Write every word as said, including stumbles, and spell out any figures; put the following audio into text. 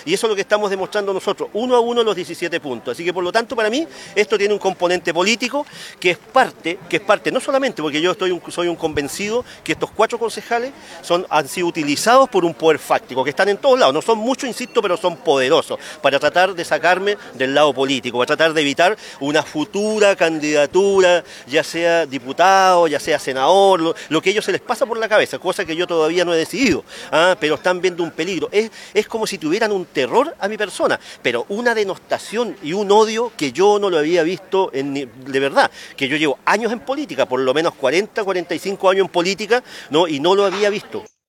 Y eso es lo que estamos demostrando nosotros, uno a uno los diecisiete puntos. Así que por lo tanto para mí esto tiene un componente político que es parte, que es parte no solamente porque yo estoy un, soy un convencido que estos cuatro concejales son, han sido utilizados por un poder fáctico, que están en todos lados, no son muchos, insisto, pero son poderosos, para tratar de sacarme del lado político, para tratar de evitar una futura candidatura, ya sea diputado, ya sea senador, lo, lo que a ellos se les pasa por la cabeza, cosa que yo todavía no he decidido, ¿ah? Pero están viendo un peligro. Es, es como si tuvieran un terror a mi persona, pero una denostación y un odio que yo no lo había visto en, de verdad, que yo llevo años en política, por lo menos cuarenta, cuarenta y cinco años en política, ¿no? Y no lo había visto.